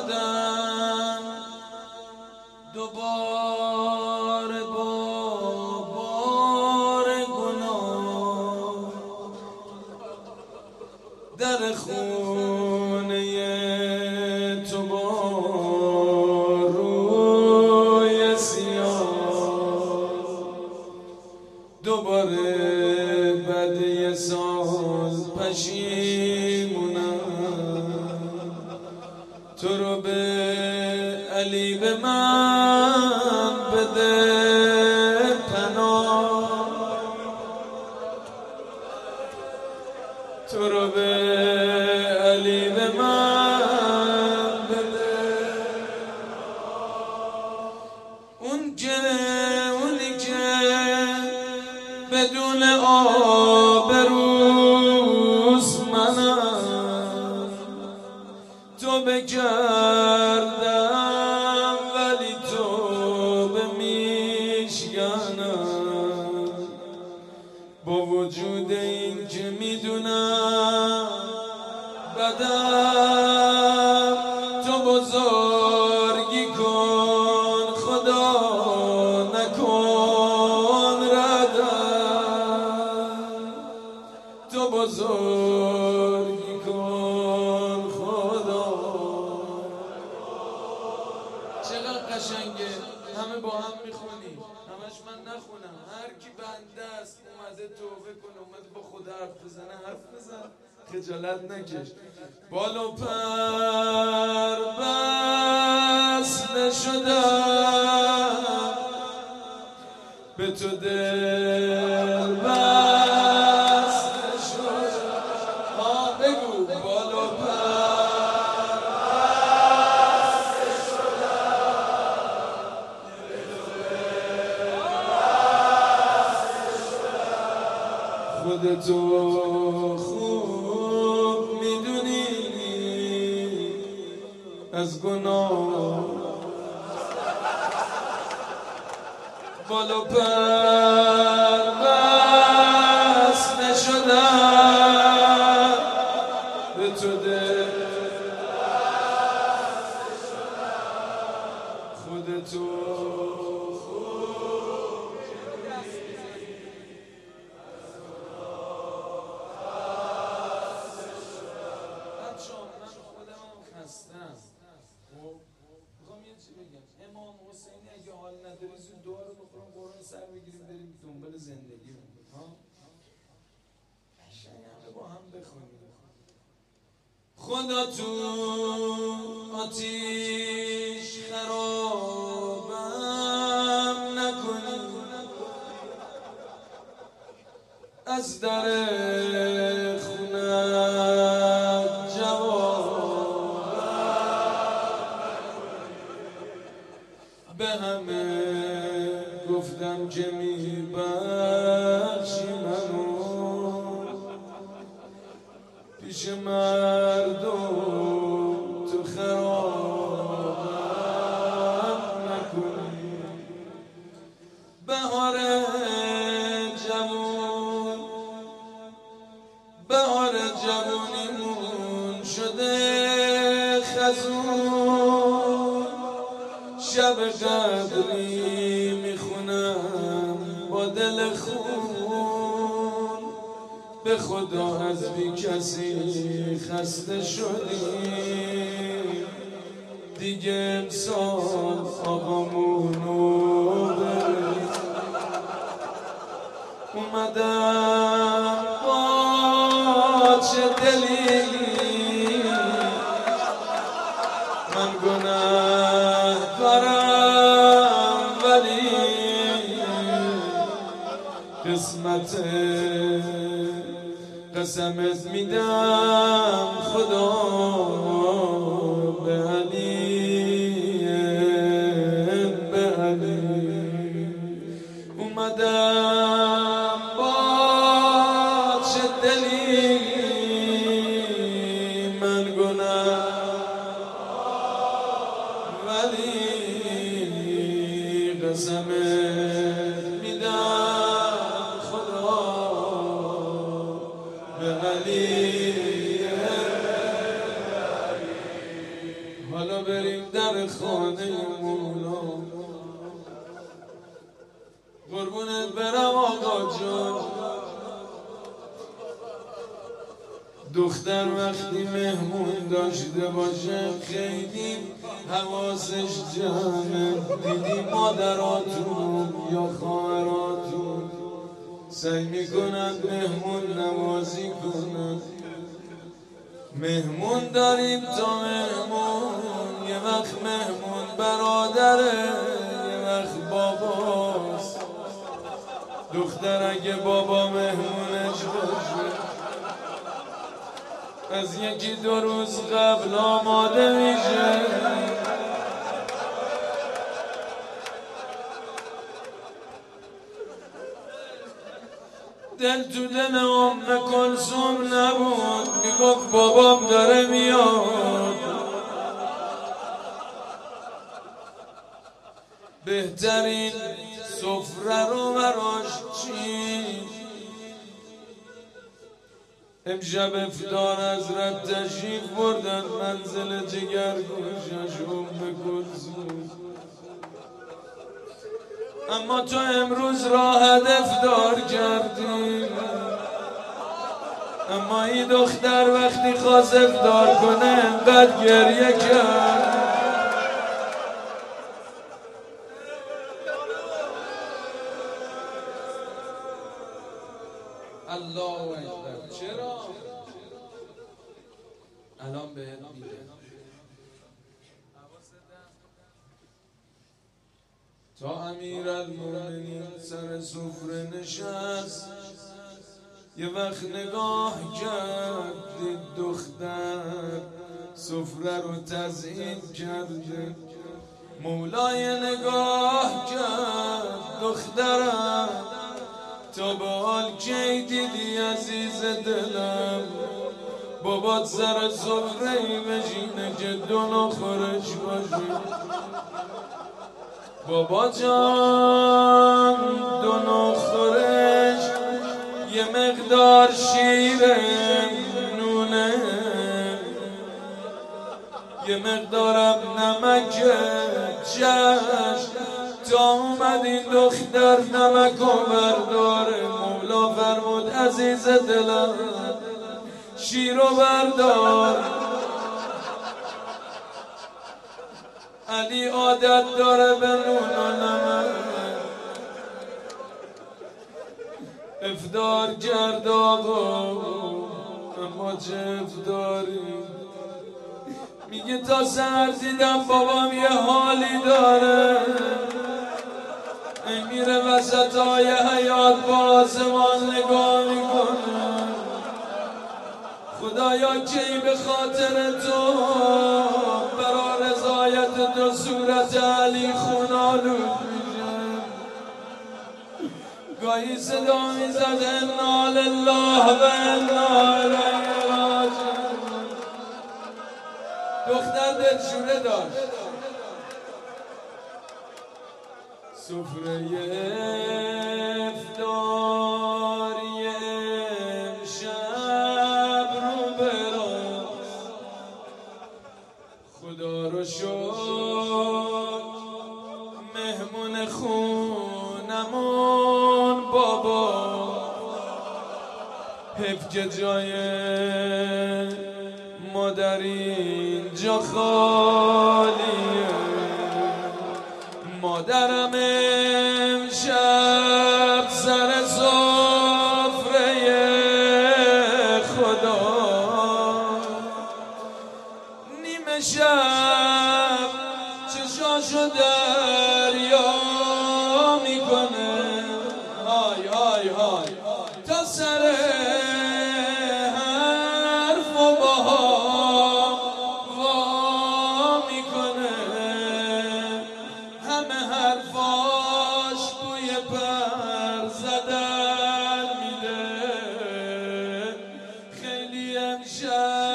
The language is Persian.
اومدم دوباره با بار گناه در خونه تو با روی سیاه دوباره بعد یه سال پشیمونم تو رو به علی به من بده پناه تو رو به علی به من بده اونی که بدون آبروست منم تو بگردم ولی تو به میشکنم با وجود این که میدونم بدم تو بزرگی کن خدا نکن ردم تو بزرگی کن خدا. چقدر قشنگه همه با هم میخونیم همش من نخونم هر کی بنده است اومده توبه کنه اومده با خدا حرف بزنه حرف بزن خجالت نکش بال و پر بسته شدم به تو دل بسته شدم بگو بال و پر بسته شدم به تو دل بسته شدم خودتو خوب میدونی از گناه بال و پر بسته شدم به تو دل بسته شدم خودتو خوب هستم. خب میخوام یه چی بگم امام حسینی اگه حال نداری زود دعا رو بخورم قرآن سر بگیریم بریم دنبال زندگی ها همه با هم بخونیم خدا تو آتیش خرابم نکنی از در خونت به همه گفتم که میبخشی منو پیش مردم تو خرابم نکنی بهار جوونیمون شده خزون شب قدری میخونم با دل خون به خدا از بی کسی خسته شدیم دیگه امسال آقامونو بریم اومدم با چه دلی من گناه دارم ولی قسمت قسمت میدم خدا به علی به علی اومدم با چه دلی من گناه ولی قسمت میدم خدا به علی بریم در خانه مولا. قربونت برم آقا جان. دختر وقتی مهمون داشته باشه خیلی حواسش جمعه. دیدی مادراتون یا خواهراتون سعی میکنن مهمون نوازی کنن. مهمون داریم تا مهمون، یه وقت مهمون برادره، یه وقت باباست. دختر اگه بابا مهمونش باشه از یکی دو روز قبل آماده میشه. دل تو دل ام کلثوم نبود، میگفت بابام داره میاد. بهترین سفره رو براش چید. امشب افطار حضرت تشریف بردن منزل جگرگوشش ام کلثوم. اما تو امروز راحت افطار کردی. اما این دختر وقتی خواست افطار کنه انقدر گریه کرد. الله اکبر. چرا؟ الان بهت میگم. تا امیرالمومنین سر سفره نشست، یه وقت نگاه کرد دید دختر سفره رو تزیین کرده. مولای نگاه کرد دخترم تا به حال کی دیدی عزیز دلم بابات سر سفره‌ای بشینه که دو نخورش باشی. بابا جان دو نخورش یه مقدار شیره نونه، یه مقدارم نمک چشم. تا اومد این دختر نمک و برداره. مولا فرمود عزیز دلم شیر و بردار. علی عادت داره به نون و نمک. افطار کرد آقا اما چه افطاری. میگه تا سحر دیدم بابام یه حالی داره. این میره وسط های حیات با آسمان نگاه میکنه. خدایا کی به خاطر تو برا رضایت تو صورت علی خونالود میشه. گاهی صدا میزد انا لله و انا الیه راجعون. دختر دلشوره داشت. سفره افطاری امشب رو براست. خدا رو شکر مهمون خونمون بابا. حیف که جای مادر اینجا خالیه. مادرم امشب سر سفره خدا نیمه شب چشاشو دریا میکنه. های های های تا سر حرف و باها وا میکنه. همه حرفاش بوی پر زدن میده. خیلی امشب